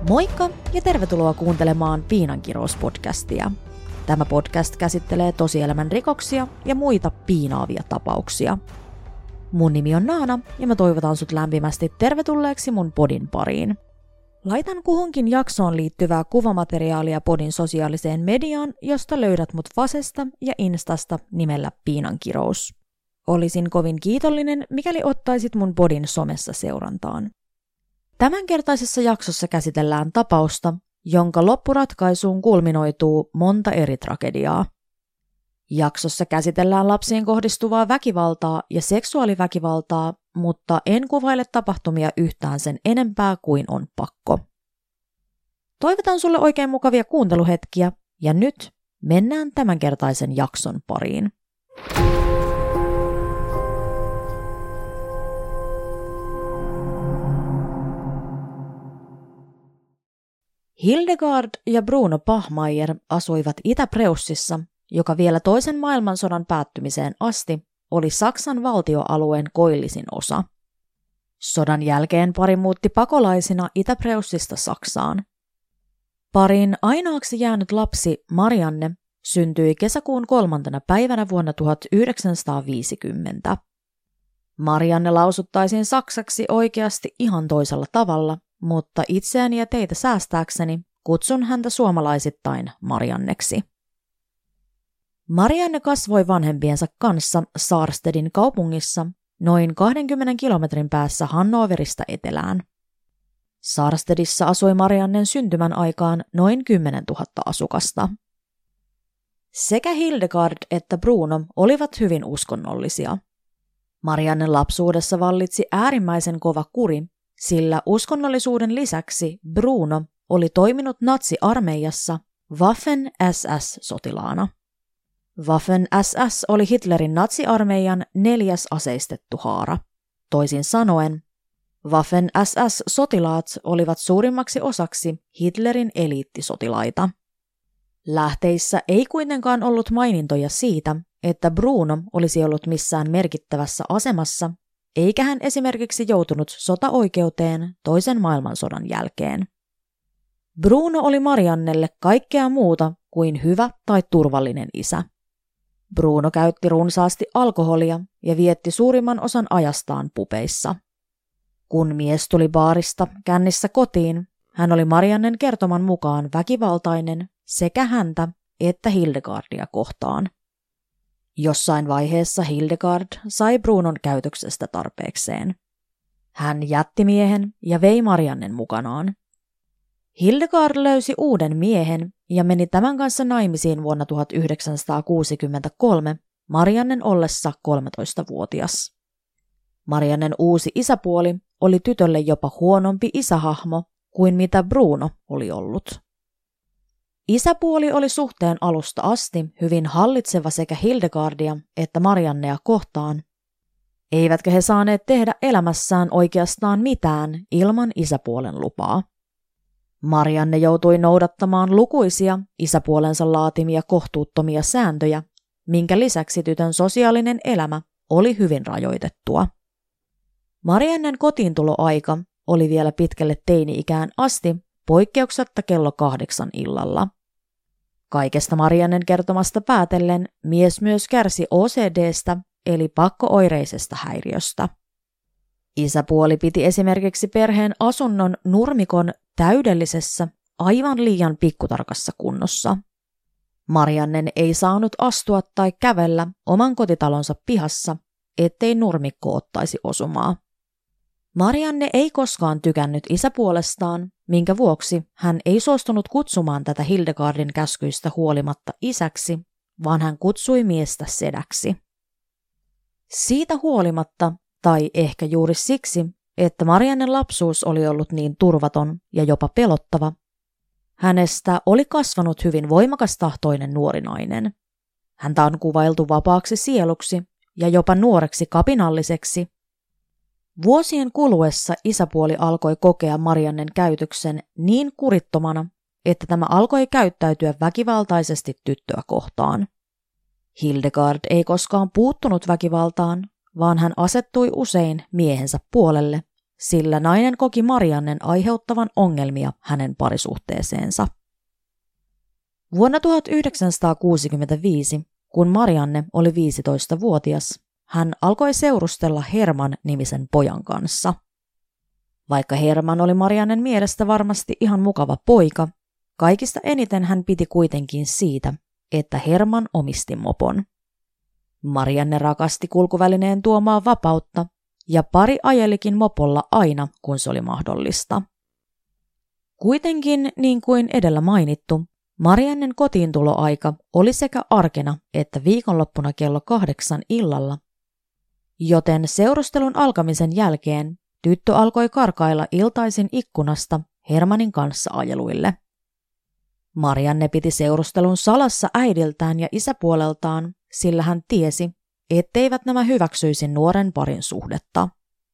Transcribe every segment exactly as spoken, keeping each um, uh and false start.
Moikka ja tervetuloa kuuntelemaan Piinankirous-podcastia. Tämä podcast käsittelee tosielämän rikoksia ja muita piinaavia tapauksia. Mun nimi on Naana ja mä toivotan sut lämpimästi tervetulleeksi mun podin pariin. Laitan kuhunkin jaksoon liittyvää kuvamateriaalia podin sosiaaliseen mediaan, josta löydät mut Fasesta ja Instasta nimellä Piinankirous. Olisin kovin kiitollinen, mikäli ottaisit mun podin somessa seurantaan. Tämänkertaisessa jaksossa käsitellään tapausta, jonka loppuratkaisuun kulminoituu monta eri tragediaa. Jaksossa käsitellään lapsiin kohdistuvaa väkivaltaa ja seksuaaliväkivaltaa, mutta en kuvaile tapahtumia yhtään sen enempää kuin on pakko. Toivotan sulle oikein mukavia kuunteluhetkiä ja nyt mennään tämänkertaisen jakson pariin. Hildegard ja Bruno Pachmayr asuivat Itä-Preussissa, joka vielä toisen maailmansodan päättymiseen asti oli Saksan valtioalueen koillisin osa. Sodan jälkeen pari muutti pakolaisina Itä-Preussista Saksaan. Parin ainoaksi jäänyt lapsi Marianne syntyi kesäkuun kolmantena päivänä vuonna tuhatyhdeksänsataaviisikymmentä. Marianne lausuttaisiin saksaksi oikeasti ihan toisella tavalla, mutta itseäni ja teitä säästääkseni kutsun häntä suomalaisittain Marianneksi. Marianne kasvoi vanhempiensa kanssa Sarstedin kaupungissa noin kahdenkymmenen kilometrin päässä Hannoverista etelään. Sarstedissa asui Mariannen syntymän aikaan noin kymmenentuhatta asukasta. Sekä Hildegard että Bruno olivat hyvin uskonnollisia. Mariannen lapsuudessa vallitsi äärimmäisen kova kuri, sillä uskonnollisuuden lisäksi Bruno oli toiminut natsiarmeijassa Waffen-S S-sotilaana. Waffen-S S oli Hitlerin natsiarmeijan neljäs aseistettu haara. Toisin sanoen, Waffen-S S-sotilaat olivat suurimmaksi osaksi Hitlerin eliittisotilaita. Lähteissä ei kuitenkaan ollut mainintoja siitä, että Bruno olisi ollut missään merkittävässä asemassa, eikä hän esimerkiksi joutunut sotaoikeuteen toisen maailmansodan jälkeen. Bruno oli Mariannelle kaikkea muuta kuin hyvä tai turvallinen isä. Bruno käytti runsaasti alkoholia ja vietti suurimman osan ajastaan pubeissa. Kun mies tuli baarista kännissä kotiin, hän oli Mariannen kertoman mukaan väkivaltainen sekä häntä että Hildegardia kohtaan. Jossain vaiheessa Hildegard sai Brunon käytöksestä tarpeekseen. Hän jätti miehen ja vei Mariannen mukanaan. Hildegard löysi uuden miehen ja meni tämän kanssa naimisiin vuonna tuhatyhdeksänsataakuusikymmentäkolme Mariannen ollessa kolmetoistavuotias. Mariannen uusi isäpuoli oli tytölle jopa huonompi isähahmo kuin mitä Bruno oli ollut. Isäpuoli oli suhteen alusta asti hyvin hallitseva sekä Hildegardia että Mariannea kohtaan, eivätkä he saaneet tehdä elämässään oikeastaan mitään ilman isäpuolen lupaa. Marianne joutui noudattamaan lukuisia isäpuolensa laatimia kohtuuttomia sääntöjä, minkä lisäksi tytön sosiaalinen elämä oli hyvin rajoitettua. Mariannen kotiintuloaika oli vielä pitkälle teini-ikään asti, poikkeuksetta kello kahdeksan illalla. Kaikesta Mariannen kertomasta päätellen mies myös kärsi O C D:stä eli pakko-oireisesta häiriöstä. Isäpuoli piti esimerkiksi perheen asunnon nurmikon täydellisessä, aivan liian pikkutarkassa kunnossa. Mariannen ei saanut astua tai kävellä oman kotitalonsa pihassa, ettei nurmikko ottaisi osumaa. Marianne ei koskaan tykännyt isäpuolestaan, minkä vuoksi hän ei suostunut kutsumaan tätä Hildegardin käskyistä huolimatta isäksi, vaan hän kutsui miestä sedäksi. Siitä huolimatta, tai ehkä juuri siksi, että Mariannen lapsuus oli ollut niin turvaton ja jopa pelottava, hänestä oli kasvanut hyvin voimakastahtoinen nuori nainen. Häntä on kuvailtu vapaaksi sieluksi ja jopa nuoreksi kapinalliseksi. Vuosien kuluessa isäpuoli alkoi kokea Mariannen käytöksen niin kurittomana, että tämä alkoi käyttäytyä väkivaltaisesti tyttöä kohtaan. Hildegard ei koskaan puuttunut väkivaltaan, vaan hän asettui usein miehensä puolelle sillä nainen koki Mariannen aiheuttavan ongelmia hänen parisuhteeseensa. Vuonna tuhatyhdeksänsataakuusikymmentäviisi, kun Marianne oli viisitoistavuotias, hän alkoi seurustella Herman-nimisen pojan kanssa. Vaikka Herman oli Mariannen mielestä varmasti ihan mukava poika, kaikista eniten hän piti kuitenkin siitä, että Herman omisti mopon. Marianne rakasti kulkuvälineen tuomaa vapautta, ja pari ajelikin mopolla aina, kun se oli mahdollista. Kuitenkin, niin kuin edellä mainittu, Mariannen kotiintuloaika oli sekä arkena että viikonloppuna kello kahdeksan illalla, joten seurustelun alkamisen jälkeen tyttö alkoi karkailla iltaisin ikkunasta Hermanin kanssa ajeluille. Marianne piti seurustelun salassa äidiltään ja isäpuoleltaan, sillä hän tiesi, etteivät nämä hyväksyisi nuoren parin suhdetta.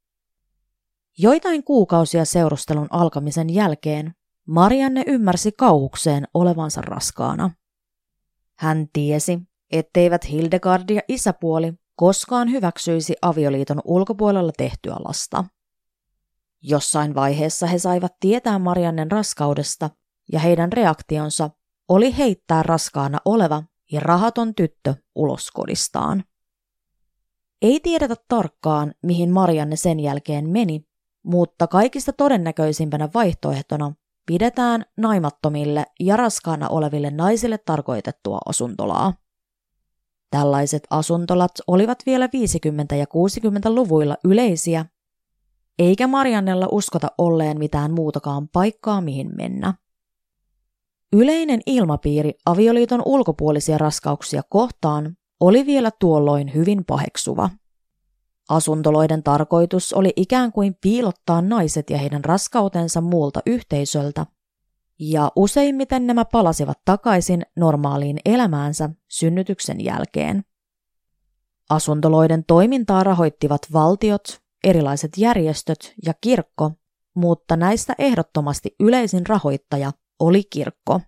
Joitain kuukausia seurustelun alkamisen jälkeen Marianne ymmärsi kauhukseen olevansa raskaana. Hän tiesi, etteivät Hildegard ja isäpuoli koskaan hyväksyisi avioliiton ulkopuolella tehtyä lasta. Jossain vaiheessa he saivat tietää Mariannen raskaudesta, ja heidän reaktionsa oli heittää raskaana oleva ja rahaton tyttö ulos kodistaan. Ei tiedetä tarkkaan, mihin Marianne sen jälkeen meni, mutta kaikista todennäköisimpänä vaihtoehtona pidetään naimattomille ja raskaana oleville naisille tarkoitettua asuntolaa. Tällaiset asuntolat olivat vielä viisikymmentä- ja kuusikymmentäluvuilla yleisiä, eikä Mariannella uskota olleen mitään muutakaan paikkaa mihin mennä. Yleinen ilmapiiri avioliiton ulkopuolisia raskauksia kohtaan oli vielä tuolloin hyvin paheksuva. Asuntoloiden tarkoitus oli ikään kuin piilottaa naiset ja heidän raskautensa muulta yhteisöltä, ja useimmiten nämä palasivat takaisin normaaliin elämäänsä synnytyksen jälkeen. Asuntoloiden toimintaa rahoittivat valtiot, erilaiset järjestöt ja kirkko, mutta näistä ehdottomasti yleisin rahoittaja oli kirkko.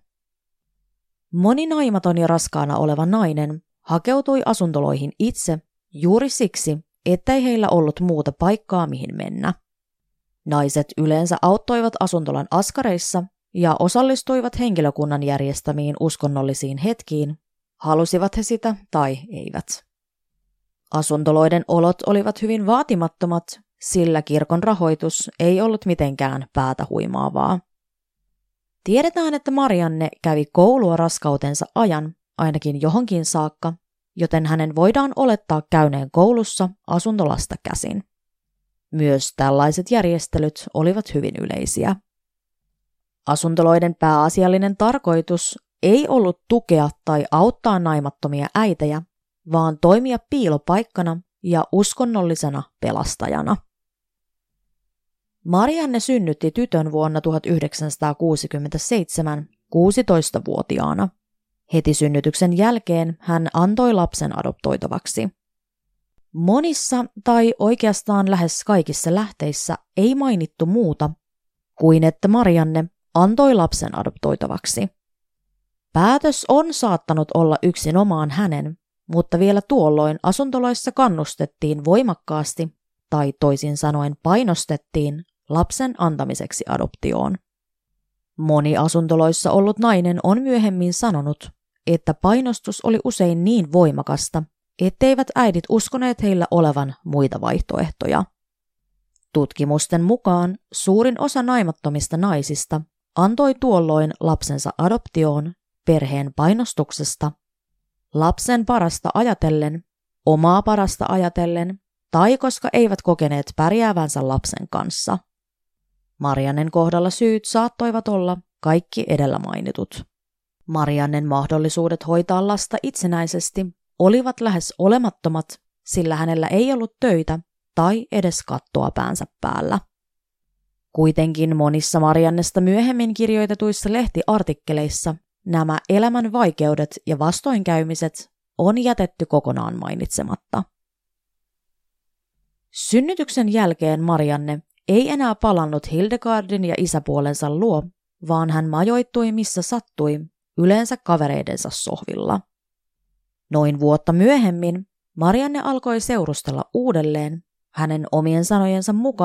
Moni naimaton ja raskaana oleva nainen hakeutui asuntoloihin itse juuri siksi, ettei heillä ollut muuta paikkaa mihin mennä. Naiset yleensä auttoivat asuntolan askareissa ja osallistuivat henkilökunnan järjestämiin uskonnollisiin hetkiin, halusivat he sitä tai eivät. Asuntoloiden olot olivat hyvin vaatimattomat, sillä kirkon rahoitus ei ollut mitenkään päätä huimaavaa. Tiedetään, että Marianne kävi koulua raskautensa ajan, ainakin johonkin saakka, joten hänen voidaan olettaa käyneen koulussa asuntolasta käsin. Myös tällaiset järjestelyt olivat hyvin yleisiä. Asuntoloiden pääasiallinen tarkoitus ei ollut tukea tai auttaa naimattomia äitejä, vaan toimia piilopaikkana ja uskonnollisena pelastajana. Marianne synnytti tytön vuonna tuhatyhdeksänsataakuusikymmentäseitsemän kuusitoistavuotiaana. Heti synnytyksen jälkeen hän antoi lapsen adoptoitavaksi. Monissa tai oikeastaan lähes kaikissa lähteissä ei mainittu muuta kuin että Marianne antoi lapsen adoptoitavaksi. Päätös on saattanut olla yksinomaan hänen, mutta vielä tuolloin asuntoloissa kannustettiin voimakkaasti tai toisin sanoen painostettiin lapsen antamiseksi adoptioon. Moni asuntoloissa ollut nainen on myöhemmin sanonut, että painostus oli usein niin voimakasta, etteivät äidit uskoneet heillä olevan muita vaihtoehtoja. Tutkimusten mukaan suurin osa naimattomista naisista antoi tuolloin lapsensa adoptioon perheen painostuksesta, lapsen parasta ajatellen, omaa parasta ajatellen tai koska eivät kokeneet pärjäävänsä lapsen kanssa. Mariannen kohdalla syyt saattoivat olla kaikki edellä mainitut. Mariannen mahdollisuudet hoitaa lasta itsenäisesti olivat lähes olemattomat, sillä hänellä ei ollut töitä tai edes kattoa päänsä päällä. Kuitenkin monissa Mariannesta myöhemmin kirjoitetuissa lehtiartikkeleissa nämä elämän vaikeudet ja vastoinkäymiset on jätetty kokonaan mainitsematta. Synnytyksen jälkeen Marianne ei enää palannut Hildegardin ja isäpuolensa luo, vaan hän majoittui missä sattui, yleensä kavereidensa sohvilla. Noin vuotta myöhemmin Marianne alkoi seurustella uudelleen, hänen omien sanojensa mukaan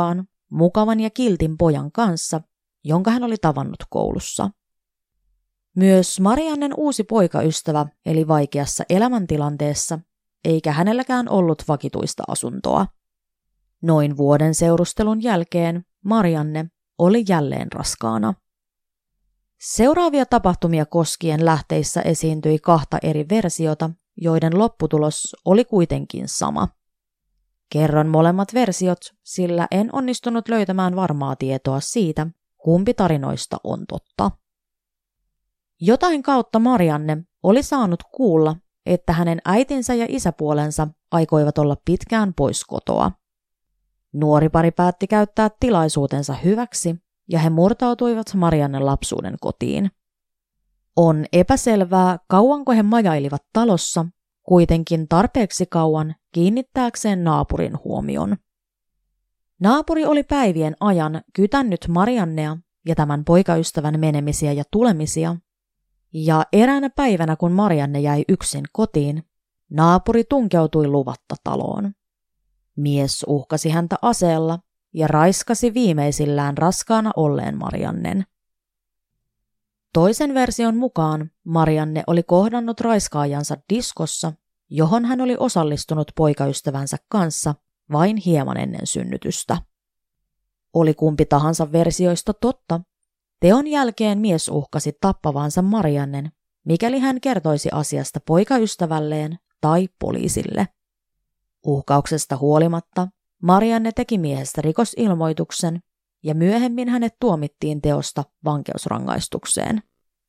mukavan ja kiltin pojan kanssa, jonka hän oli tavannut koulussa. Myös Mariannen uusi poikaystävä eli vaikeassa elämäntilanteessa, eikä hänelläkään ollut vakituista asuntoa. Noin vuoden seurustelun jälkeen Marianne oli jälleen raskaana. Seuraavia tapahtumia koskien lähteissä esiintyi kahta eri versiota, joiden lopputulos oli kuitenkin sama. Kerron molemmat versiot, sillä en onnistunut löytämään varmaa tietoa siitä, kumpi tarinoista on totta. Jotain kautta Marianne oli saanut kuulla, että hänen äitinsä ja isäpuolensa aikoivat olla pitkään pois kotoa. Nuori pari päätti käyttää tilaisuutensa hyväksi ja he murtautuivat Mariannen lapsuuden kotiin. On epäselvää, kauanko he majailivat talossa, kuitenkin tarpeeksi kauan kiinnittääkseen naapurin huomion. Naapuri oli päivien ajan kytännyt Mariannea ja tämän poikaystävän menemisiä ja tulemisia, ja eräänä päivänä kun Marianne jäi yksin kotiin, naapuri tunkeutui luvatta taloon. Mies uhkasi häntä aseella ja raiskasi viimeisillään raskaana olleen Mariannen. Toisen version mukaan Marianne oli kohdannut raiskaajansa diskossa, johon hän oli osallistunut poikaystävänsä kanssa vain hieman ennen synnytystä. Oli kumpi tahansa versioista totta, teon jälkeen mies uhkasi tappavansa Mariannen, mikäli hän kertoisi asiasta poikaystävälleen tai poliisille. Uhkauksesta huolimatta Marianne teki miehestä rikosilmoituksen ja myöhemmin hänet tuomittiin teosta vankeusrangaistukseen.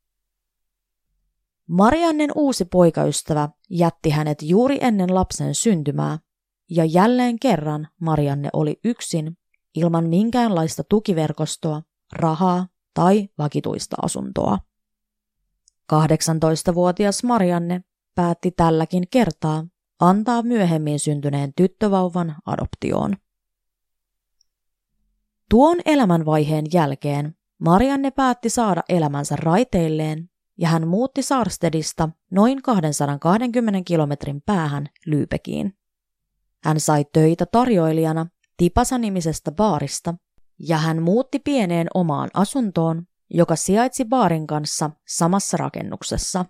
Mariannen uusi poikaystävä jätti hänet juuri ennen lapsen syntymää ja jälleen kerran Marianne oli yksin ilman minkäänlaista tukiverkostoa, rahaa tai vakituista asuntoa. kahdeksantoistavuotias Marianne päätti tälläkin kertaa antaa myöhemmin syntyneen tyttövauvan adoptioon. Tuon elämänvaiheen jälkeen Marianne päätti saada elämänsä raiteilleen ja hän muutti Sarstedista noin kaksisataakaksikymmentä kilometrin päähän Lübeckiin. Hän sai töitä tarjoilijana Tipasa-nimisestä baarista ja hän muutti pieneen omaan asuntoon, joka sijaitsi baarin kanssa samassa rakennuksessa.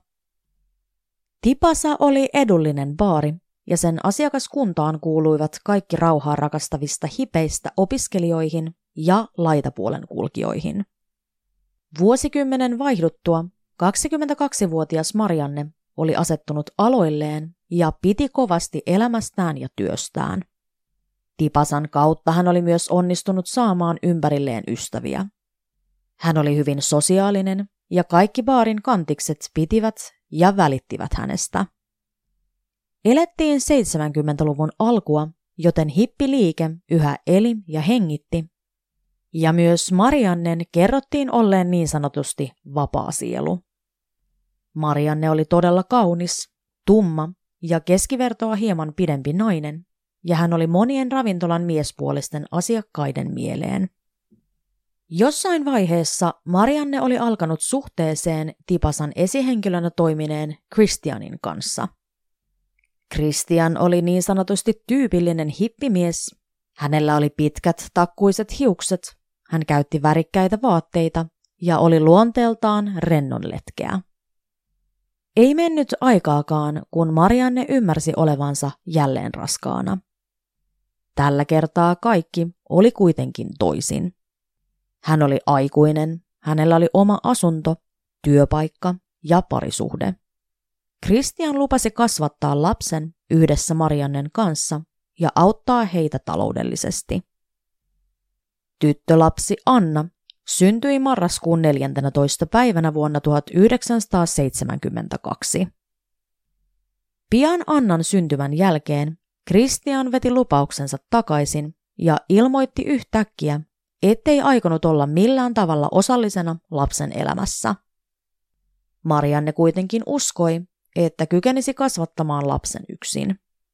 Tipasa oli edullinen baari ja sen asiakaskuntaan kuuluivat kaikki rauhaa rakastavista hipeistä opiskelijoihin ja laitapuolen kulkijoihin. Vuosikymmenen vaihduttua kaksikymmentäkaksivuotias Marianne oli asettunut aloilleen ja piti kovasti elämästään ja työstään. Tipasan kautta hän oli myös onnistunut saamaan ympärilleen ystäviä. Hän oli hyvin sosiaalinen ja kaikki baarin kantikset pitivät ja välittivät hänestä. Elettiin seitsemänkymmentäluvun alkua, joten hippiliike yhä eli ja hengitti, ja myös Mariannen kerrottiin olleen niin sanotusti vapaa sielu. Marianne oli todella kaunis, tumma ja keskivertoa hieman pidempi nainen, ja hän oli monien ravintolan miespuolisten asiakkaiden mieleen. Jossain vaiheessa Marianne oli alkanut suhteeseen Tipasan esihenkilönä toimineen Christianin kanssa. Christian oli niin sanotusti tyypillinen hippimies. Hänellä oli pitkät takkuiset hiukset, hän käytti värikkäitä vaatteita ja oli luonteeltaan rennonletkeä. Ei mennyt aikaakaan, kun Marianne ymmärsi olevansa jälleen raskaana. Tällä kertaa kaikki oli kuitenkin toisin. Hän oli aikuinen, hänellä oli oma asunto, työpaikka ja parisuhde. Christian lupasi kasvattaa lapsen yhdessä Mariannen kanssa ja auttaa heitä taloudellisesti. Tyttölapsi Anna syntyi marraskuun neljäntenätoista päivänä vuonna tuhatyhdeksänsataaseitsemänkymmentäkaksi. Pian Annan syntymän jälkeen Christian veti lupauksensa takaisin ja ilmoitti yhtäkkiä, ettei aikonut olla millään tavalla osallisena lapsen elämässä. Marianne kuitenkin uskoi, että kykenisi kasvattamaan lapsen yksin.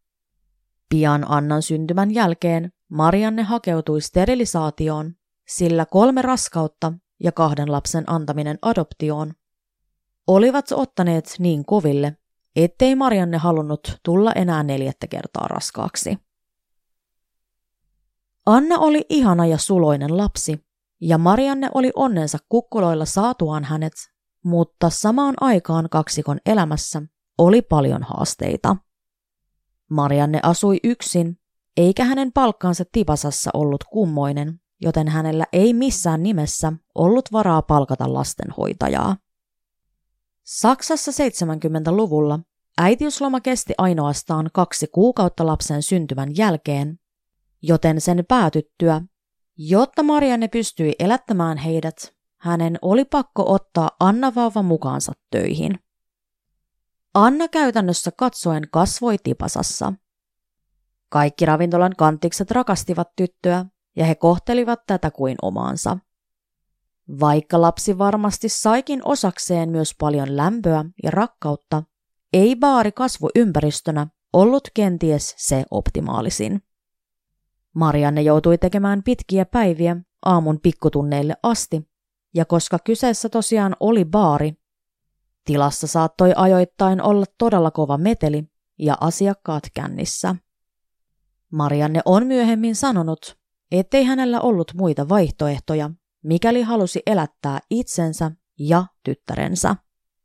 Pian Annan syntymän jälkeen Marianne hakeutui sterilisaatioon, sillä kolme raskautta ja kahden lapsen antaminen adoptioon olivat ottaneet niin koville, ettei Marianne halunnut tulla enää neljättä kertaa raskaaksi. Anna oli ihana ja suloinen lapsi, ja Marianne oli onnensa kukkuloilla saatuaan hänet, mutta samaan aikaan kaksikon elämässä oli paljon haasteita. Marianne asui yksin, eikä hänen palkkaansa Tipasassa ollut kummoinen, joten hänellä ei missään nimessä ollut varaa palkata lastenhoitajaa. Saksassa seitsemänkymmentäluvulla äitiysloma kesti ainoastaan kaksi kuukautta lapsen syntymän jälkeen, joten sen päätyttyä, jotta Marianne pystyi elättämään heidät, hänen oli pakko ottaa Anna-vauva mukaansa töihin. Anna käytännössä katsoen kasvoi Tipasassa. Kaikki ravintolan kantikset rakastivat tyttöä ja he kohtelivat tätä kuin omaansa. Vaikka lapsi varmasti saikin osakseen myös paljon lämpöä ja rakkautta, ei baari kasvuympäristönä ollut kenties se optimaalisin. Marianne joutui tekemään pitkiä päiviä aamun pikkutunneille asti, ja koska kyseessä tosiaan oli baari, tilassa saattoi ajoittain olla todella kova meteli ja asiakkaat kännissä. Marianne on myöhemmin sanonut, ettei hänellä ollut muita vaihtoehtoja, mikäli halusi elättää itsensä ja tyttärensä.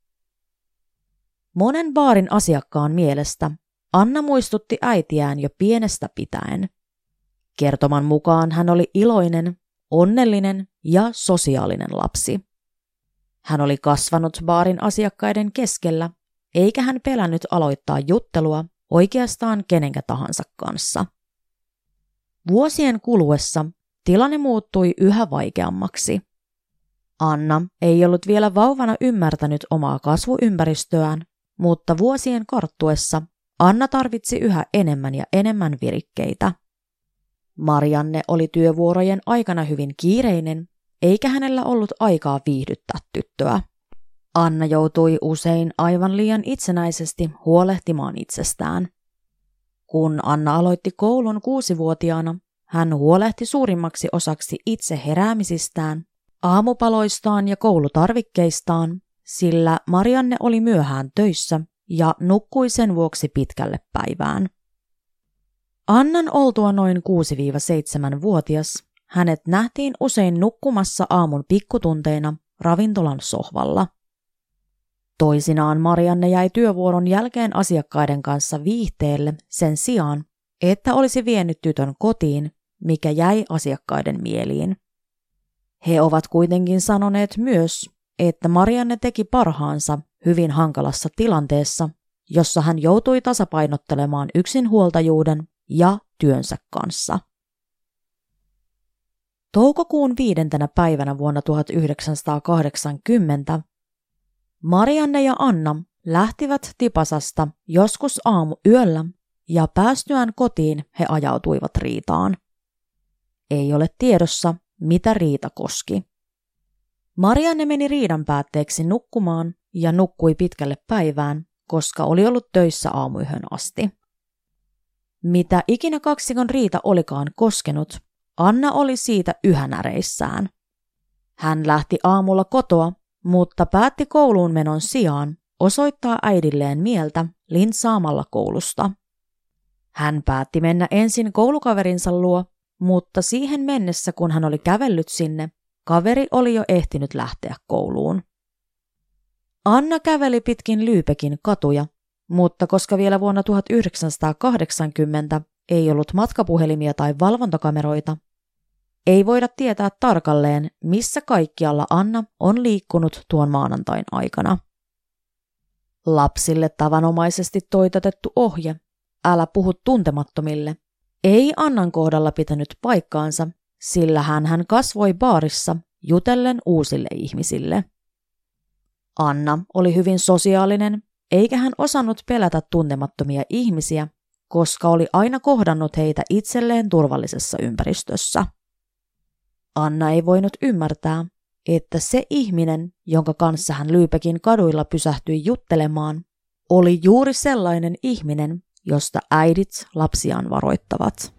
Monen baarin asiakkaan mielestä Anna muistutti äitiään jo pienestä pitäen. Kertoman mukaan hän oli iloinen, onnellinen ja sosiaalinen lapsi. Hän oli kasvanut baarin asiakkaiden keskellä, eikä hän pelännyt aloittaa juttelua oikeastaan kenenkä tahansa kanssa. Vuosien kuluessa tilanne muuttui yhä vaikeammaksi. Anna ei ollut vielä vauvana ymmärtänyt omaa kasvuympäristöään, mutta vuosien karttuessa Anna tarvitsi yhä enemmän ja enemmän virikkeitä. Marianne oli työvuorojen aikana hyvin kiireinen, eikä hänellä ollut aikaa viihdyttää tyttöä. Anna joutui usein aivan liian itsenäisesti huolehtimaan itsestään. Kun Anna aloitti koulun kuusivuotiaana, hän huolehti suurimmaksi osaksi itse heräämisistään, aamupaloistaan ja koulutarvikkeistaan, sillä Marianne oli myöhään töissä ja nukkui sen vuoksi pitkälle päivään. Annan oltua noin kuusi-seitsemän-vuotias, hänet nähtiin usein nukkumassa aamun pikkutunteina ravintolan sohvalla. Toisinaan Marianne jäi työvuoron jälkeen asiakkaiden kanssa viihteelle sen sijaan, että olisi vienyt tytön kotiin, mikä jäi asiakkaiden mieliin. He ovat kuitenkin sanoneet myös, että Marianne teki parhaansa hyvin hankalassa tilanteessa, jossa hän joutui tasapainottelemaan yksinhuoltajuuden ja työnsä kanssa. Toukokuun viidentenä päivänä vuonna tuhatyhdeksänsataakahdeksankymmentä Marianne ja Anna lähtivät Tipasasta joskus aamuyöllä ja päästyään kotiin he ajautuivat riitaan. Ei ole tiedossa, mitä riita koski. Marianne meni riidan päätteeksi nukkumaan ja nukkui pitkälle päivään, koska oli ollut töissä aamuyhön asti. Mitä ikinä kaksikon riita olikaan koskenut, Anna oli siitä yhä näreissään. Hän lähti aamulla kotoa, mutta päätti kouluun menon sijaan osoittaa äidilleen mieltä lintsaamalla koulusta. Hän päätti mennä ensin koulukaverinsa luo, mutta siihen mennessä kun hän oli kävellyt sinne, kaveri oli jo ehtinyt lähteä kouluun. Anna käveli pitkin Lübeckin katuja, mutta koska vielä vuonna tuhatyhdeksänsataakahdeksankymmentä ei ollut matkapuhelimia tai valvontakameroita, ei voida tietää tarkalleen, missä kaikkialla Anna on liikkunut tuon maanantain aikana. Lapsille tavanomaisesti toitotettu ohje, älä puhu tuntemattomille, ei Annan kohdalla pitänyt paikkaansa, sillä hän hän kasvoi baarissa jutellen uusille ihmisille. Anna oli hyvin sosiaalinen, eikä hän osannut pelätä tuntemattomia ihmisiä, koska oli aina kohdannut heitä itselleen turvallisessa ympäristössä. Anna ei voinut ymmärtää, että se ihminen, jonka kanssa hän Lübeckin kaduilla pysähtyi juttelemaan, oli juuri sellainen ihminen, josta äidit lapsiaan varoittavat.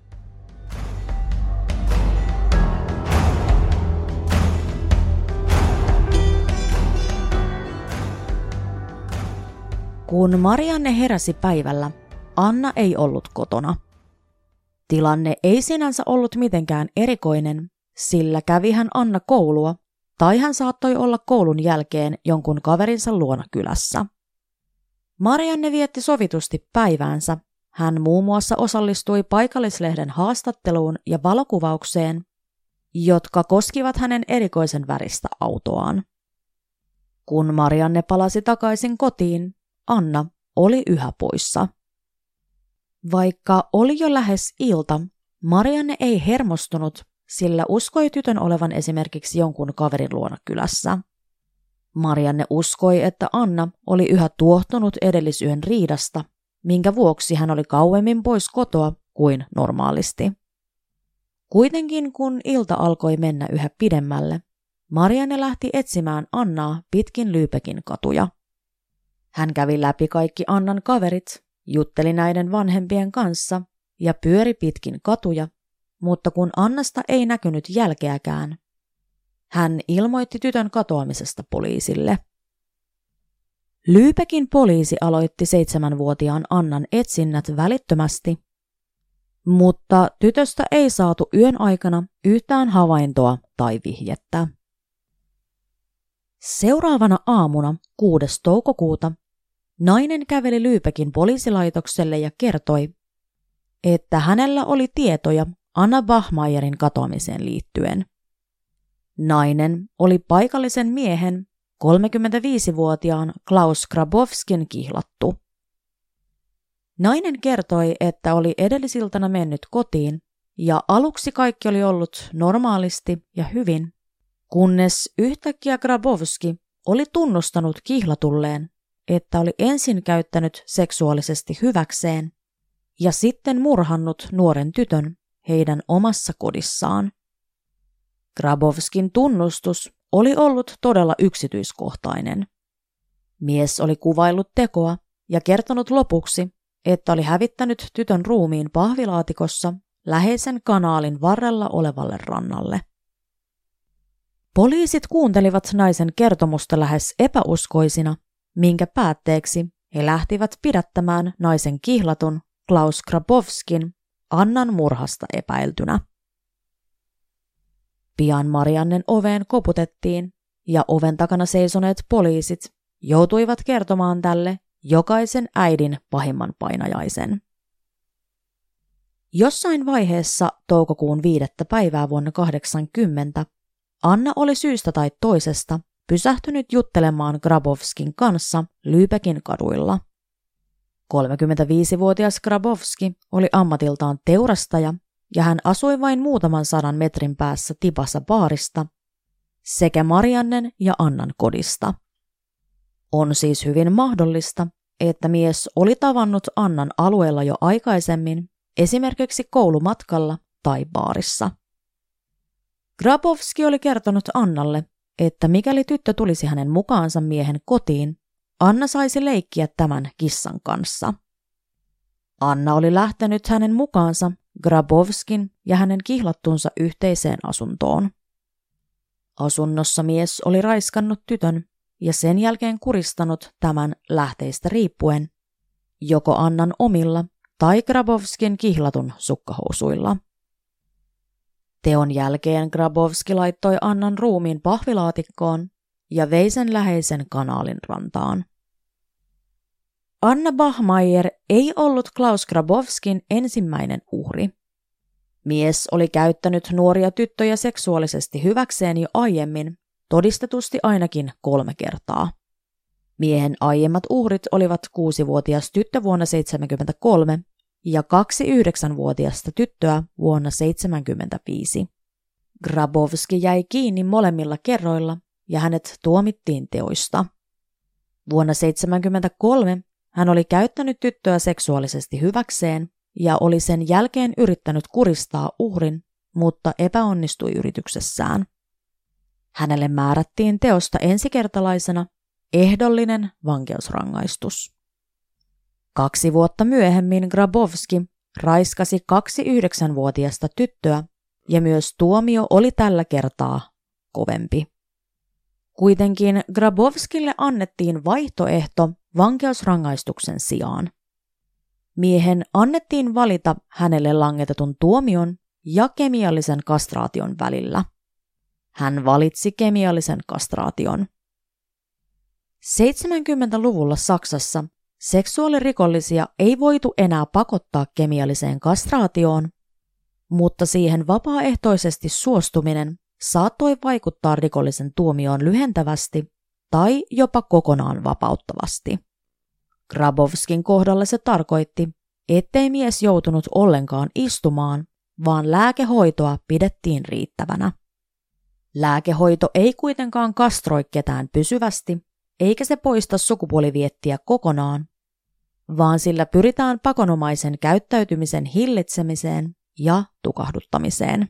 Kun Marianne heräsi päivällä, Anna ei ollut kotona. Tilanne ei sinänsä ollut mitenkään erikoinen, sillä kävi hän Anna koulua, tai hän saattoi olla koulun jälkeen jonkun kaverinsa luona kylässä. Marianne vietti sovitusti päiväänsä. Hän muun muassa osallistui paikallislehden haastatteluun ja valokuvaukseen, jotka koskivat hänen erikoisen väristä autoaan. Kun Marianne palasi takaisin kotiin, Anna oli yhä poissa. Vaikka oli jo lähes ilta, Marianne ei hermostunut, sillä uskoi tytön olevan esimerkiksi jonkun kaverin luona kylässä. Marianne uskoi, että Anna oli yhä tuohtunut edellisyön riidasta, minkä vuoksi hän oli kauemmin pois kotoa kuin normaalisti. Kuitenkin kun ilta alkoi mennä yhä pidemmälle, Marianne lähti etsimään Annaa pitkin Lübeckin katuja. Hän kävi läpi kaikki Annan kaverit, jutteli näiden vanhempien kanssa ja pyöri pitkin katuja, mutta kun Annasta ei näkynyt jälkeäkään, hän ilmoitti tytön katoamisesta poliisille. Lübeckin poliisi aloitti seitsemänvuotiaan Annan etsinnät välittömästi, mutta tytöstä ei saatu yön aikana yhtään havaintoa tai vihjettä. Seuraavana aamuna kuudes toukokuuta nainen käveli Lübeckin poliisilaitokselle ja kertoi, että hänellä oli tietoja Anna Bachmeierin katoamiseen liittyen. Nainen oli paikallisen miehen, kolmekymmentäviisivuotiaan Klaus Grabowskin kihlattu. Nainen kertoi, että oli edellisiltana mennyt kotiin ja aluksi kaikki oli ollut normaalisti ja hyvin, kunnes yhtäkkiä Grabowski oli tunnustanut kihlatulleen, että oli ensin käyttänyt seksuaalisesti hyväkseen ja sitten murhannut nuoren tytön heidän omassa kodissaan. Grabowskin tunnustus oli ollut todella yksityiskohtainen. Mies oli kuvaillut tekoa ja kertonut lopuksi, että oli hävittänyt tytön ruumiin pahvilaatikossa läheisen kanaalin varrella olevalle rannalle. Poliisit kuuntelivat naisen kertomusta lähes epäuskoisina, minkä päätteeksi he lähtivät pidättämään naisen kihlatun Klaus Grabowskin Annan murhasta epäiltynä. Pian Mariannen oveen koputettiin ja oven takana seisoneet poliisit joutuivat kertomaan tälle jokaisen äidin pahimman painajaisen. Jossain vaiheessa toukokuun viidettä päivää vuonna kahdeksankymmentä Anna oli syystä tai toisesta pysähtynyt juttelemaan Grabowskin kanssa Lübeckin kaduilla. kolmekymmentäviisivuotias Grabowski oli ammatiltaan teurastaja ja hän asui vain muutaman sadan metrin päässä Tibassa baarista sekä Mariannen ja Annan kodista. On siis hyvin mahdollista, että mies oli tavannut Annan alueella jo aikaisemmin, esimerkiksi koulumatkalla tai baarissa. Grabowski oli kertonut Annalle, että mikäli tyttö tulisi hänen mukaansa miehen kotiin, Anna saisi leikkiä tämän kissan kanssa. Anna oli lähtenyt hänen mukaansa Grabowskin ja hänen kihlattunsa yhteiseen asuntoon. Asunnossa mies oli raiskannut tytön ja sen jälkeen kuristanut tämän lähteistä riippuen, joko Annan omilla tai Grabowskin kihlatun sukkahousuilla. Teon jälkeen Grabowski laittoi Annan ruumiin pahvilaatikkoon ja vei sen läheisen kanaalin rantaan. Anna Bachmeier ei ollut Klaus Grabowskin ensimmäinen uhri. Mies oli käyttänyt nuoria tyttöjä seksuaalisesti hyväkseen jo aiemmin, todistetusti ainakin kolme kertaa. Miehen aiemmat uhrit olivat kuusivuotias tyttö vuonna seitsemänkymmentäkolme ja kaksi yhdeksänvuotiasta tyttöä vuonna seitsemänkymmentäviisi. Grabowski jäi kiinni molemmilla kerroilla ja hänet tuomittiin teoista. Vuonna seitsemänkymmentäkolme hän oli käyttänyt tyttöä seksuaalisesti hyväkseen ja oli sen jälkeen yrittänyt kuristaa uhrin, mutta epäonnistui yrityksessään. Hänelle määrättiin teosta ensikertalaisena ehdollinen vankeusrangaistus. Kaksi vuotta myöhemmin Grabowski raiskasi kaksi yhdeksänvuotiasta tyttöä ja myös tuomio oli tällä kertaa kovempi. Kuitenkin Grabowskille annettiin vaihtoehto vankeusrangaistuksen sijaan. miehen annettiin valita hänelle langetetun tuomion ja kemiallisen kastraation välillä. Hän valitsi kemiallisen kastraation. seitsemänkymmentäluvulla Saksassa seksuaalirikollisia ei voitu enää pakottaa kemialliseen kastraatioon, mutta siihen vapaaehtoisesti suostuminen saattoi vaikuttaa rikollisen tuomioon lyhentävästi tai jopa kokonaan vapauttavasti. Grabowskin kohdalla se tarkoitti, ettei mies joutunut ollenkaan istumaan, vaan lääkehoitoa pidettiin riittävänä. Lääkehoito ei kuitenkaan kastroi ketään pysyvästi, eikä se poista sukupuoliviettiä kokonaan, vaan sillä pyritään pakonomaisen käyttäytymisen hillitsemiseen ja tukahduttamiseen.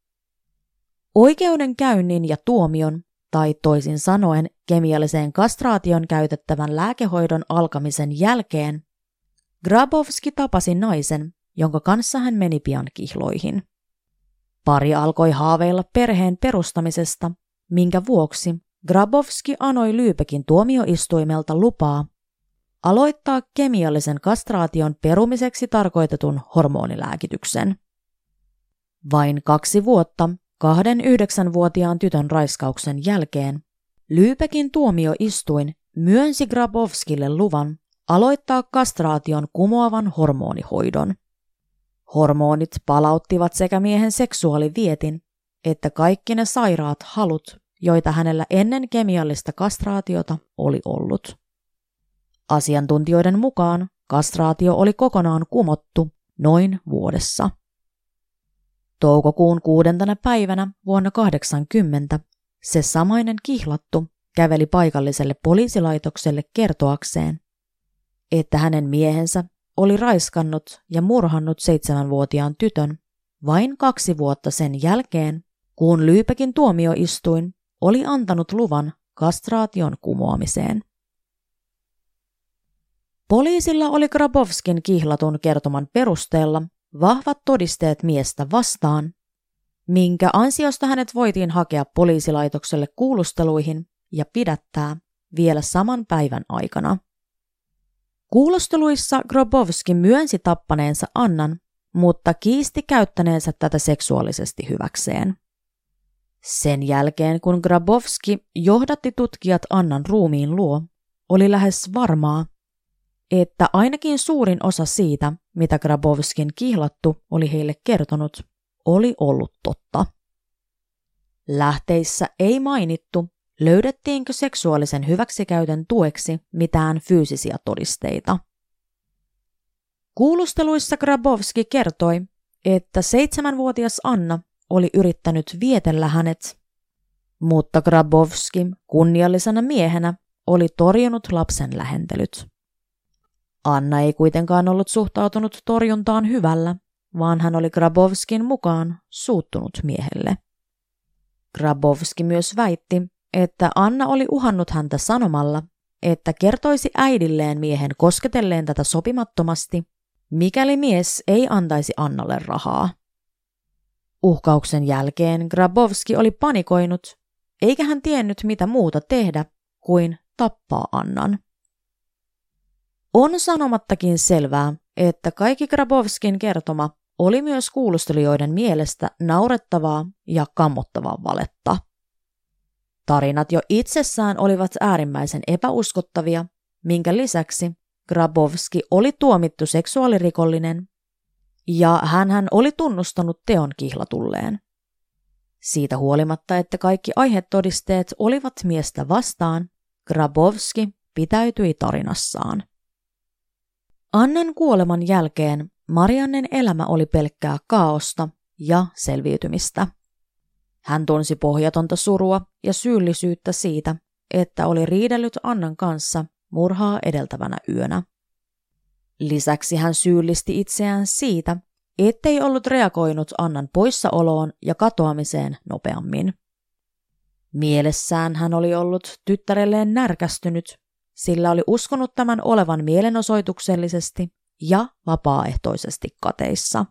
Oikeudenkäynnin ja tuomion, tai toisin sanoen kemialliseen kastraation käytettävän lääkehoidon alkamisen jälkeen, Grabowski tapasi naisen, jonka kanssa hän meni pian kihloihin. Pari alkoi haaveilla perheen perustamisesta, minkä vuoksi Grabowski anoi Lübeckin tuomioistuimelta lupaa aloittaa kemiallisen kastraation perumiseksi tarkoitetun hormonilääkityksen. Vain kaksi vuotta kahden yhdeksänvuotiaan tytön raiskauksen jälkeen Lübeckin tuomioistuin myönsi Grabowskille luvan aloittaa kastraation kumoavan hormonihoidon. Hormonit palauttivat sekä miehen seksuaalivietin että kaikki ne sairaat halut, joita hänellä ennen kemiallista kastraatiota oli ollut. Asiantuntijoiden mukaan kastraatio oli kokonaan kumottu noin vuodessa. Toukokuun kuudentena päivänä vuonna kahdeksankymmentä se samainen kihlattu käveli paikalliselle poliisilaitokselle kertoakseen, että hänen miehensä oli raiskannut ja murhannut seitsemänvuotiaan tytön vain kaksi vuotta sen jälkeen, kun Lübeckin tuomioistuin oli antanut luvan kastraation kumoamiseen. Poliisilla oli Grabowskin kihlatun kertoman perusteella vahvat todisteet miestä vastaan, minkä ansiosta hänet voitiin hakea poliisilaitokselle kuulusteluihin ja pidättää vielä saman päivän aikana. Kuulusteluissa Grabowski myönsi tappaneensa Annan, mutta kiisti käyttäneensä tätä seksuaalisesti hyväkseen. Sen jälkeen, kun Grabowski johdatti tutkijat Annan ruumiin luo, oli lähes varmaa, että ainakin suurin osa siitä, mitä Grabowskin kihlattu oli heille kertonut, oli ollut totta. Lähteissä ei mainittu, löydettiinkö seksuaalisen hyväksikäytön tueksi mitään fyysisiä todisteita. Kuulusteluissa Grabowski kertoi, että seitsemänvuotias Anna oli yrittänyt vietellä hänet, mutta Grabowski kunniallisena miehenä oli torjunut lapsen lähentelyt. Anna ei kuitenkaan ollut suhtautunut torjuntaan hyvällä, vaan hän oli Grabowskin mukaan suuttunut miehelle. Grabowski myös väitti, että Anna oli uhannut häntä sanomalla, että kertoisi äidilleen miehen kosketelleen tätä sopimattomasti, mikäli mies ei antaisi Annalle rahaa. Uhkauksen jälkeen Grabowski oli panikoinut, eikä hän tiennyt mitä muuta tehdä kuin tappaa Annan. On sanomattakin selvää, että kaikki Grabowskin kertoma oli myös kuulustelijoiden mielestä naurettavaa ja kammottavaa valetta. Tarinat jo itsessään olivat äärimmäisen epäuskottavia, minkä lisäksi Grabowski oli tuomittu seksuaalirikollinen ja hänhän oli tunnustanut teon kihlatulleen. Siitä huolimatta, että kaikki aihetodisteet olivat miestä vastaan, Grabowski pitäytyi tarinassaan. Annan kuoleman jälkeen Mariannen elämä oli pelkkää kaaosta ja selviytymistä. Hän tunsi pohjatonta surua ja syyllisyyttä siitä, että oli riidellyt Annan kanssa murhaa edeltävänä yönä. Lisäksi hän syyllisti itseään siitä, ettei ollut reagoinut Annan poissaoloon ja katoamiseen nopeammin. Mielessään hän oli ollut tyttärelleen närkästynyt, sillä oli uskonut tämän olevan mielenosoituksellisesti ja vapaaehtoisesti kateissa.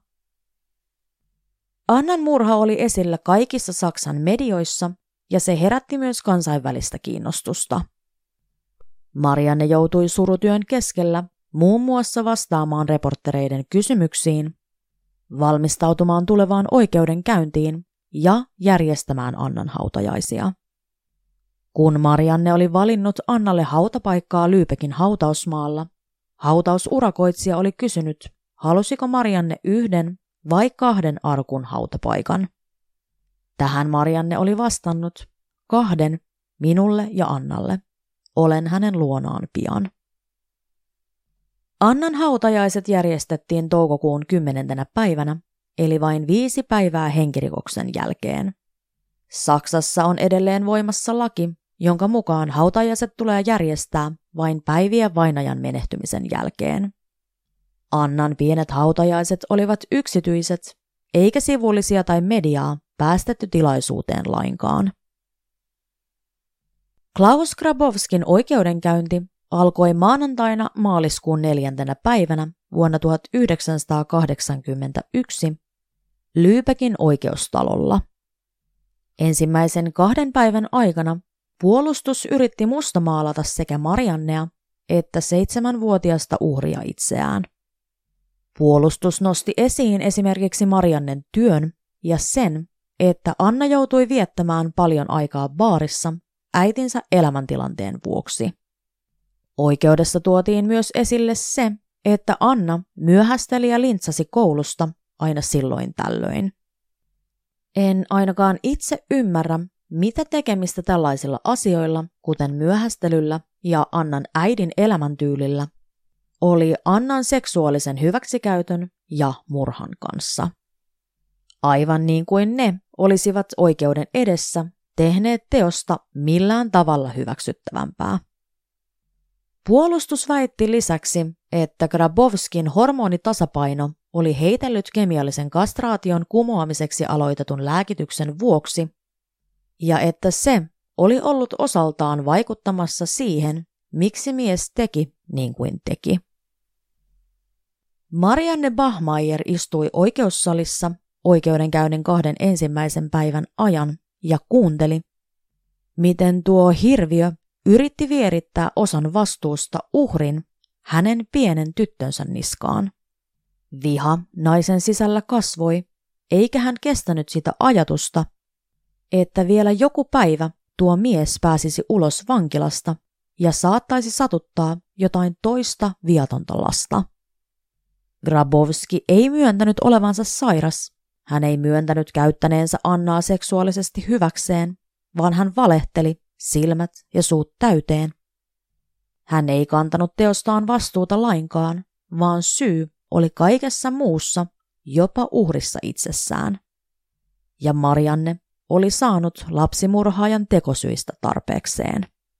Annan murha oli esillä kaikissa Saksan medioissa ja se herätti myös kansainvälistä kiinnostusta. Marianne joutui surutyön keskellä muun muassa vastaamaan reporttereiden kysymyksiin, valmistautumaan tulevaan oikeudenkäyntiin ja järjestämään Annan hautajaisia. Kun Marianne oli valinnut Annalle hautapaikkaa Lübeckin hautausmaalla, hautausurakoitsija oli kysynyt, halusiko Marianne yhden vai kahden arkun hautapaikan. Tähän Marianne oli vastannut, kahden, minulle ja Annalle. Olen hänen luonaan pian. Annan hautajaiset järjestettiin toukokuun kymmenentenä päivänä, eli vain viisi päivää henkirikoksen jälkeen. Saksassa on edelleen voimassa laki, jonka mukaan hautajaiset tulee järjestää vain päiviä vainajan menehtymisen jälkeen. Annan pienet hautajaiset olivat yksityiset, eikä sivullisia tai mediaa päästetty tilaisuuteen lainkaan. Klaus Grabowskin oikeudenkäynti alkoi maanantaina maaliskuun neljäntenä päivänä vuonna tuhatyhdeksänsataakahdeksankymmentäyksi Lübeckin oikeustalolla. Ensimmäisen kahden päivän aikana puolustus yritti mustamaalata sekä Mariannea että seitsemänvuotiasta uhria itseään. Puolustus nosti esiin esimerkiksi Mariannen työn ja sen, että Anna joutui viettämään paljon aikaa baarissa äitinsä elämäntilanteen vuoksi. Oikeudessa tuotiin myös esille se, että Anna myöhästeli ja lintsasi koulusta aina silloin tällöin. En ainakaan itse ymmärrä, mitä tekemistä tällaisilla asioilla, kuten myöhästelyllä ja Annan äidin elämäntyylillä, oli Annan seksuaalisen hyväksikäytön ja murhan kanssa. Aivan niin kuin ne olisivat oikeuden edessä tehneet teosta millään tavalla hyväksyttävämpää. Puolustus väitti lisäksi, että Grabowskin hormonitasapaino oli heitellyt kemiallisen kastraation kumoamiseksi aloitetun lääkityksen vuoksi ja että se oli ollut osaltaan vaikuttamassa siihen, miksi mies teki niin kuin teki. Marianne Bachmeier istui oikeussalissa oikeudenkäynnin kahden ensimmäisen päivän ajan ja kuunteli, miten tuo hirviö yritti vierittää osan vastuusta uhrin hänen pienen tyttönsä niskaan. Viha naisen sisällä kasvoi, eikä hän kestänyt sitä ajatusta, että vielä joku päivä tuo mies pääsisi ulos vankilasta ja saattaisi satuttaa jotain toista viatonta lasta. Grabowski ei myöntänyt olevansa sairas. Hän ei myöntänyt käyttäneensä Annaa seksuaalisesti hyväkseen, vaan hän valehteli silmät ja suut täyteen. Hän ei kantanut teostaan vastuuta lainkaan, vaan syy oli kaikessa muussa, jopa uhrissa itsessään. Ja Marianne oli saanut lapsimurhaajan tekosyistä tarpeekseen.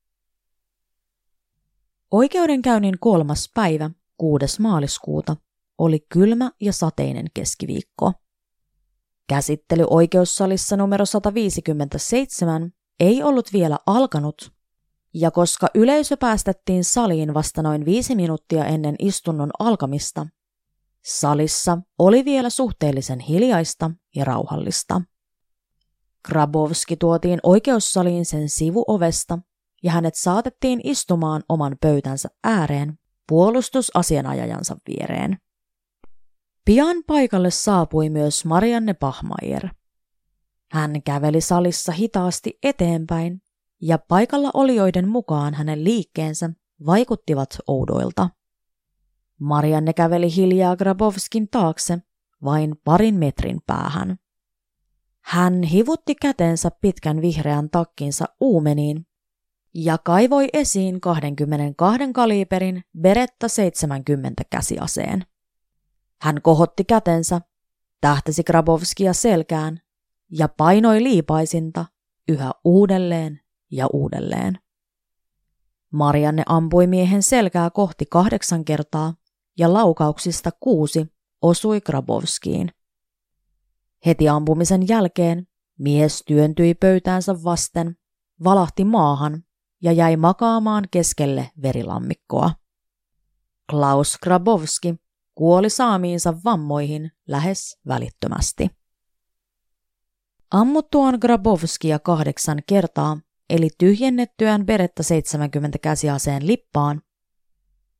Oikeudenkäynnin kolmas päivä, kuudes maaliskuuta, oli kylmä ja sateinen keskiviikko. Käsittely oikeussalissa numero sata viisikymmentäseitsemän ei ollut vielä alkanut, ja koska yleisö päästettiin saliin vasta noin viisi minuuttia ennen istunnon alkamista, salissa oli vielä suhteellisen hiljaista ja rauhallista. Grabowski tuotiin oikeussaliin sen sivuovesta ja hänet saatettiin istumaan oman pöytänsä ääreen puolustusasianajajansa viereen. Pian paikalle saapui myös Marianne Bachmeier. Hän käveli salissa hitaasti eteenpäin ja paikalla olijoiden mukaan hänen liikkeensä vaikuttivat oudoilta. Marianne käveli hiljaa Grabowskin taakse vain parin metrin päähän. Hän hivutti kätensä pitkän vihreän takkinsa uumeniin ja kaivoi esiin kaksikymmentäkaksi kaliiperin Beretta seitsemänkymmentä käsiaseen. Hän kohotti kätensä, tähtäsi Grabowskia selkään ja painoi liipaisinta yhä uudelleen ja uudelleen. Marianne ampui miehen selkää kohti kahdeksan kertaa ja laukauksista kuusi osui Grabowskiin. Heti ampumisen jälkeen mies työntyi pöytäänsä vasten, valahti maahan ja jäi makaamaan keskelle verilammikkoa. Klaus Grabowski kuoli saamiinsa vammoihin lähes välittömästi. Ammuttuaan Grabowskia kahdeksan kertaa, eli tyhjennettyään Beretta seitsemänkymmentä käsiaseen lippaan,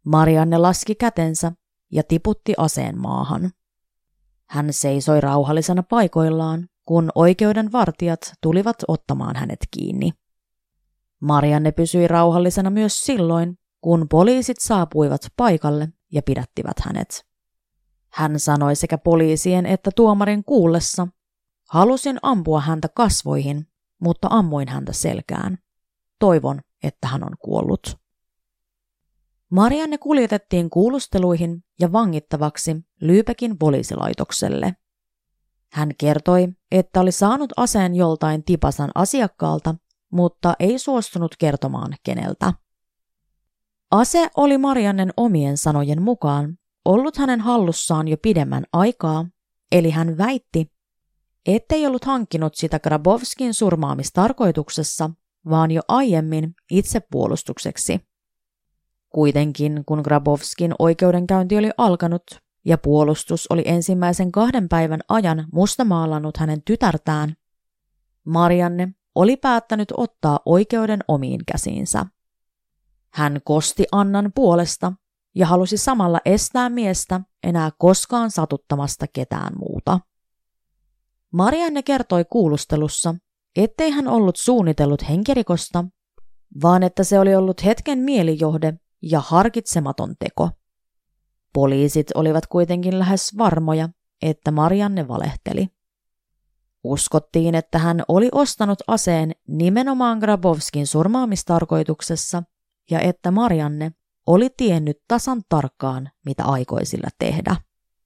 Marianne laski kätensä ja tiputti aseen maahan. Hän seisoi rauhallisena paikoillaan, kun oikeuden vartijat tulivat ottamaan hänet kiinni. Marianne pysyi rauhallisena myös silloin, kun poliisit saapuivat paikalle ja pidättivät hänet. Hän sanoi sekä poliisien että tuomarin kuullessa: "Halusin ampua häntä kasvoihin, mutta ammuin häntä selkään. Toivon, että hän on kuollut." Marianne kuljetettiin kuulusteluihin ja vangittavaksi Lübeckin poliisilaitokselle. Hän kertoi, että oli saanut aseen joltain Tipasan asiakkaalta, mutta ei suostunut kertomaan keneltä. Ase oli Mariannen omien sanojen mukaan ollut hänen hallussaan jo pidemmän aikaa, eli hän väitti, ettei ollut hankkinut sitä Grabowskin surmaamistarkoituksessa, vaan jo aiemmin itsepuolustukseksi. Kuitenkin, kun Grabowskin oikeudenkäynti oli alkanut ja puolustus oli ensimmäisen kahden päivän ajan mustamaalannut hänen tytärtään, Marianne oli päättänyt ottaa oikeuden omiin käsiinsä. Hän kosti Annan puolesta ja halusi samalla estää miestä enää koskaan satuttamasta ketään muuta. Marianne kertoi kuulustelussa, ettei hän ollut suunnitellut henkirikosta, vaan että se oli ollut hetken mielijohde ja harkitsematon teko. Poliisit olivat kuitenkin lähes varmoja, että Marianne valehteli. Uskottiin, että hän oli ostanut aseen nimenomaan Grabowskin surmaamistarkoituksessa ja että Marianne oli tiennyt tasan tarkkaan, mitä aikoi sillä tehdä.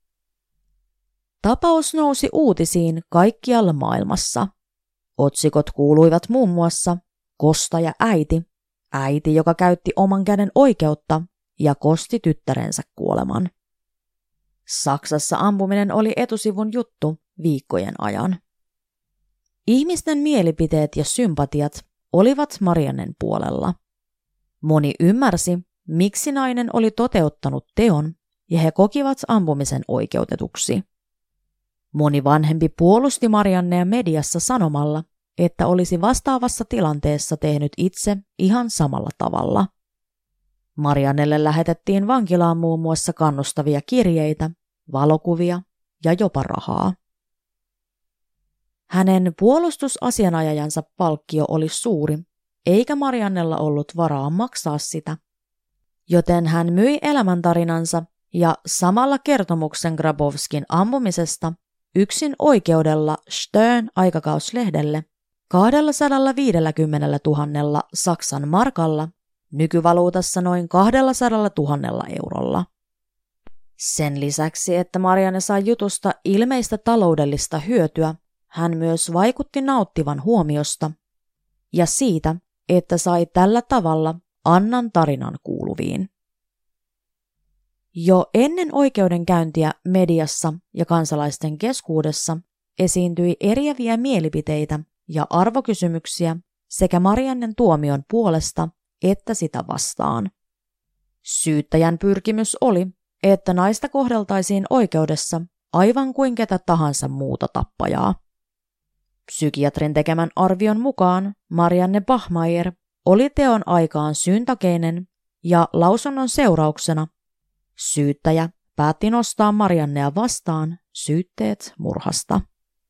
Tapaus nousi uutisiin kaikkialla maailmassa. Otsikot kuuluivat muun muassa "Kostaja äiti", äiti, joka käytti oman käden oikeutta ja kosti tyttärensä kuoleman. Saksassa ampuminen oli etusivun juttu viikkojen ajan. Ihmisten mielipiteet ja sympatiat olivat Mariannen puolella. Moni ymmärsi, miksi nainen oli toteuttanut teon, ja he kokivat ampumisen oikeutetuksi. Moni vanhempi puolusti Mariannea mediassa sanomalla, että olisi vastaavassa tilanteessa tehnyt itse ihan samalla tavalla. Mariannelle lähetettiin vankilaan muun muassa kannustavia kirjeitä, valokuvia ja jopa rahaa. Hänen puolustusasianajajansa palkkio oli suuri, eikä Mariannella ollut varaa maksaa sitä, joten hän myi elämäntarinansa ja samalla kertomuksen Grabowskin ampumisesta yksin oikeudella Stern aikakauslehdelle kaksisataaviisikymmentätuhatta Saksan markalla, nykyvaluutassa noin kaksisataatuhatta eurolla. Sen lisäksi, että Marianne sai jutusta ilmeistä taloudellista hyötyä, hän myös vaikutti nauttivan huomiosta ja siitä, että sai tällä tavalla Annan tarinan kuuluviin. Jo ennen oikeudenkäyntiä mediassa ja kansalaisten keskuudessa esiintyi eriäviä mielipiteitä ja arvokysymyksiä sekä Mariannen tuomion puolesta että sitä vastaan. Syyttäjän pyrkimys oli, että naista kohdeltaisiin oikeudessa aivan kuin ketä tahansa muuta tappajaa. Psykiatrin tekemän arvion mukaan Marianne Bachmeier oli teon aikaan syyntakeinen ja lausunnon seurauksena syyttäjä päätti nostaa Mariannea vastaan syytteet murhasta.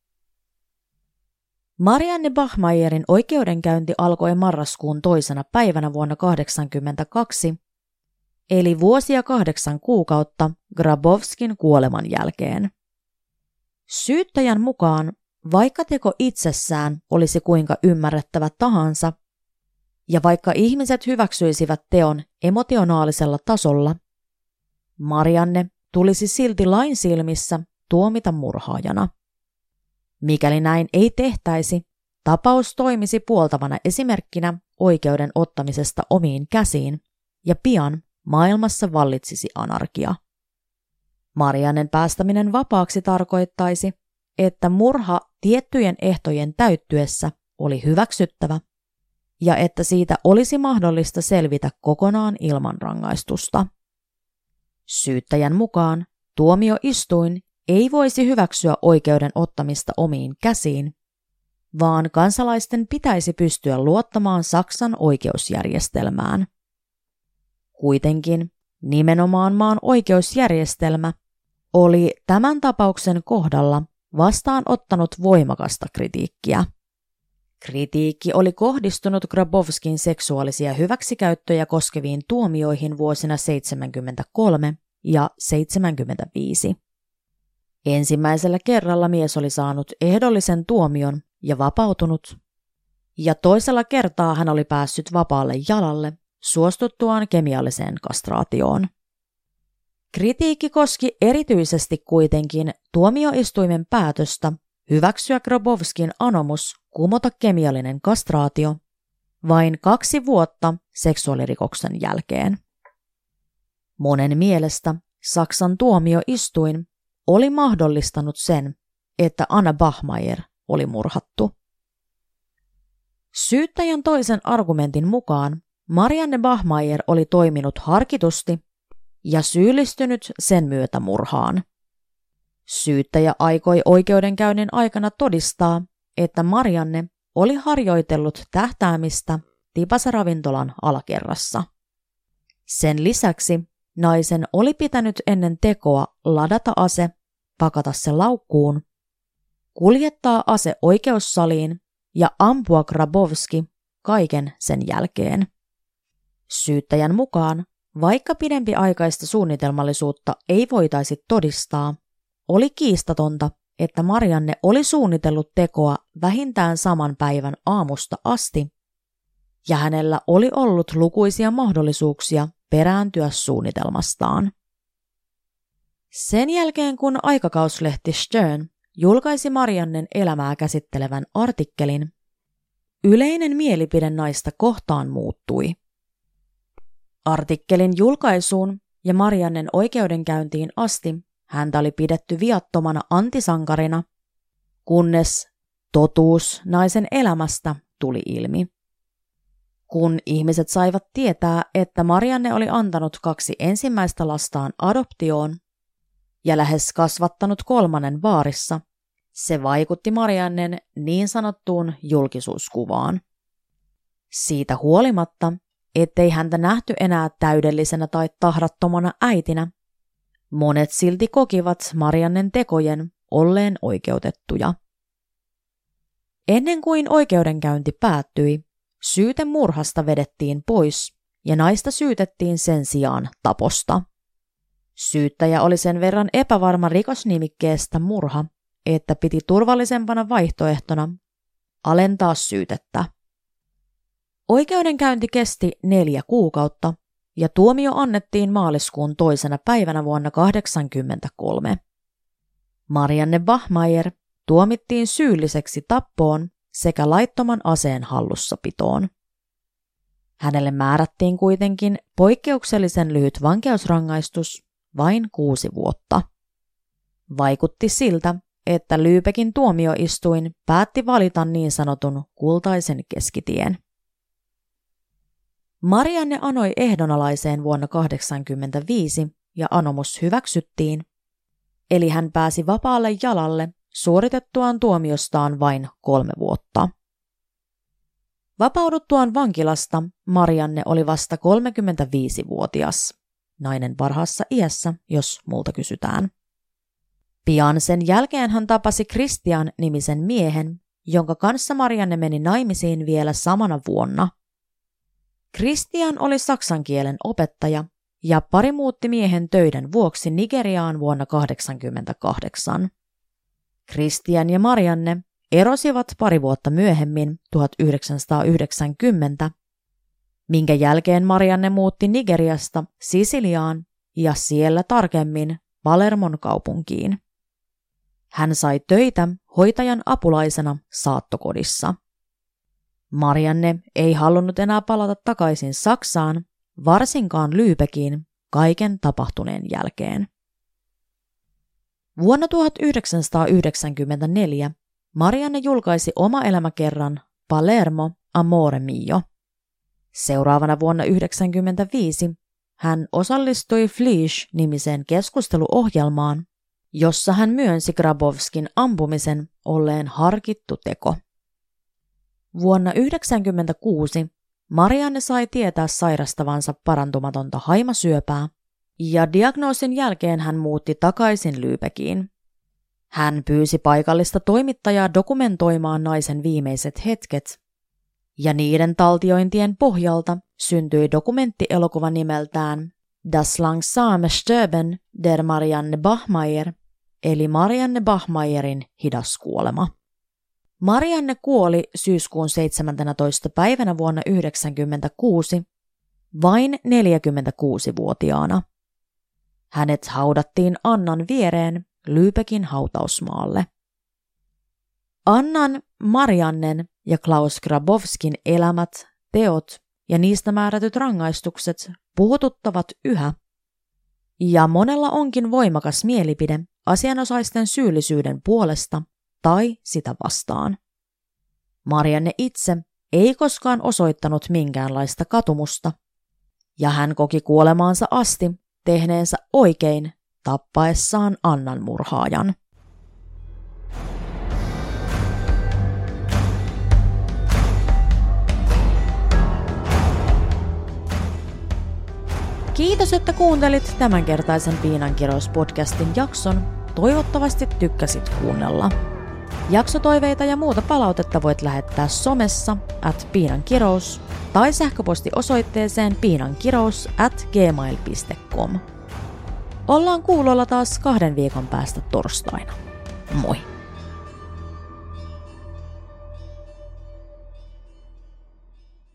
Marianne Bachmeierin oikeudenkäynti alkoi marraskuun toisena päivänä vuonna tuhatyhdeksänsataakahdeksankymmentäkaksi, eli vuosia kahdeksan kuukautta Grabowskin kuoleman jälkeen. Syyttäjän mukaan, vaikka teko itsessään olisi kuinka ymmärrettävä tahansa, ja vaikka ihmiset hyväksyisivät teon emotionaalisella tasolla, Marianne tulisi silti lain silmissä tuomita murhaajana. Mikäli näin ei tehtäisi, tapaus toimisi puoltavana esimerkkinä oikeuden ottamisesta omiin käsiin, ja pian maailmassa vallitsisi anarkia. Mariannen päästäminen vapaaksi tarkoittaisi, että murha tiettyjen ehtojen täyttyessä oli hyväksyttävä, ja että siitä olisi mahdollista selvitä kokonaan ilman rangaistusta. Syyttäjän mukaan tuomioistuin ei voisi hyväksyä oikeuden ottamista omiin käsiin, vaan kansalaisten pitäisi pystyä luottamaan Saksan oikeusjärjestelmään. Kuitenkin nimenomaan maan oikeusjärjestelmä, oli tämän tapauksen kohdalla vastaanottanut voimakasta kritiikkiä. Kritiikki oli kohdistunut Grabowskin seksuaalisia hyväksikäyttöjä koskeviin tuomioihin vuosina seitsemänkymmentäkolme ja seitsemänkymmentäviisi. Ensimmäisellä kerralla mies oli saanut ehdollisen tuomion ja vapautunut, ja toisella kertaa hän oli päässyt vapaalle jalalle suostuttuaan kemialliseen kastraatioon. Kritiikki koski erityisesti kuitenkin tuomioistuimen päätöstä hyväksyä Grabowskin anomus kumota kemiallinen kastraatio vain kaksi vuotta seksuaalirikoksen jälkeen. Monen mielestä Saksan tuomioistuin oli mahdollistanut sen, että Anna Bachmeier oli murhattu. Syyttäjän toisen argumentin mukaan Marianne Bachmeier oli toiminut harkitusti ja syyllistynyt sen myötä murhaan. Syyttäjä aikoi oikeudenkäynnin aikana todistaa, että Marianne oli harjoitellut tähtäämistä Tipasa-ravintolan alakerrassa. Sen lisäksi naisen oli pitänyt ennen tekoa ladata ase, pakata se laukkuun, kuljettaa ase oikeussaliin ja ampua Grabowski kaiken sen jälkeen. Syyttäjän mukaan, vaikka pidempiaikaista suunnitelmallisuutta ei voitaisi todistaa, oli kiistatonta, että Marianne oli suunnitellut tekoa vähintään saman päivän aamusta asti, ja hänellä oli ollut lukuisia mahdollisuuksia perääntyä suunnitelmastaan. Sen jälkeen, kun aikakauslehti Stern julkaisi Mariannen elämää käsittelevän artikkelin, yleinen mielipide naista kohtaan muuttui. Artikkelin julkaisuun ja Mariannen oikeudenkäyntiin asti häntä oli pidetty viattomana antisankarina, kunnes totuus naisen elämästä tuli ilmi. Kun ihmiset saivat tietää, että Marianne oli antanut kaksi ensimmäistä lastaan adoptioon ja lähes kasvattanut kolmannen vaarissa, se vaikutti Mariannen niin sanottuun julkisuuskuvaan. Siitä huolimatta, ettei häntä nähty enää täydellisenä tai tahrattomana äitinä, monet silti kokivat Mariannen tekojen olleen oikeutettuja. Ennen kuin oikeudenkäynti päättyi, syyte murhasta vedettiin pois ja naista syytettiin sen sijaan taposta. Syyttäjä oli sen verran epävarma rikosnimikkeestä murha, että piti turvallisempana vaihtoehtona alentaa syytettä. Oikeudenkäynti kesti neljä kuukautta ja tuomio annettiin maaliskuun toisena päivänä vuonna tuhatyhdeksänsataakahdeksankymmentäkolme. Marianne Bachmeier tuomittiin syylliseksi tappoon sekä laittoman aseen hallussapitoon. Hänelle määrättiin kuitenkin poikkeuksellisen lyhyt vankeusrangaistus, vain kuusi vuotta. Vaikutti siltä, että Lübeckin tuomioistuin päätti valita niin sanotun kultaisen keskitien. Marianne anoi ehdonalaiseen vuonna tuhatyhdeksänsataakahdeksankymmentäviisi ja anomus hyväksyttiin, eli hän pääsi vapaalle jalalle suoritettuaan tuomiostaan vain kolme vuotta. Vapauduttuaan vankilasta Marianne oli vasta kolmekymmentäviisivuotias, nainen parhaassa iässä, jos multa kysytään. Pian sen jälkeen hän tapasi Christian-nimisen miehen, jonka kanssa Marianne meni naimisiin vielä samana vuonna. Christian oli saksan kielen opettaja ja pari muutti miehen töiden vuoksi Nigeriaan vuonna tuhatyhdeksänsataakahdeksankymmentäkahdeksan. Christian ja Marianne erosivat pari vuotta myöhemmin tuhatyhdeksänsataayhdeksänkymmentä, minkä jälkeen Marianne muutti Nigeriasta Sisiliaan ja siellä tarkemmin Palermon kaupunkiin. Hän sai töitä hoitajan apulaisena saattokodissa. Marianne ei halunnut enää palata takaisin Saksaan, varsinkaan Lübeckiin, kaiken tapahtuneen jälkeen. Vuonna tuhatyhdeksänsataayhdeksänkymmentäneljä Marianne julkaisi oma elämäkerran Palermo Amore Mio. Seuraavana vuonna tuhatyhdeksänsataayhdeksänkymmentäviisi hän osallistui Fleisch-nimiseen keskusteluohjelmaan, jossa hän myönsi Grabowskin ampumisen olleen harkittu teko. Vuonna tuhatyhdeksänsataayhdeksänkymmentäkuusi Marianne sai tietää sairastavansa parantumatonta haimasyöpää ja diagnoosin jälkeen hän muutti takaisin Lübeckiin. Hän pyysi paikallista toimittajaa dokumentoimaan naisen viimeiset hetket, ja niiden taltiointien pohjalta syntyi dokumenttielokuva nimeltään Das langsame Sterben der Marianne Bachmeier, eli Marianne Bachmeierin hidas kuolema. Marianne kuoli syyskuun seitsemäntenätoista päivänä vuonna yhdeksänkymmentäkuusi, vain neljäkymmentäkuusivuotiaana. Hänet haudattiin Annan viereen Lübeckin hautausmaalle. Annan, Mariannen ja Klaus Grabowskin elämät, teot ja niistä määrätyt rangaistukset puhututtavat yhä, ja monella onkin voimakas mielipide asianosaisten syyllisyyden puolesta tai sitä vastaan. Marianne itse ei koskaan osoittanut minkäänlaista katumusta, ja hän koki kuolemaansa asti tehneensä oikein tappaessaan Annan murhaajan. Kiitos, että kuuntelit tämänkertaisen Piinankirous-podcastin jakson. Toivottavasti tykkäsit kuunnella. Jaksotoiveita ja muuta palautetta voit lähettää somessa at piinankirous tai sähköpostiosoitteeseen piinankirous at gmail piste com. Ollaan kuulolla taas kahden viikon päästä torstaina. Moi!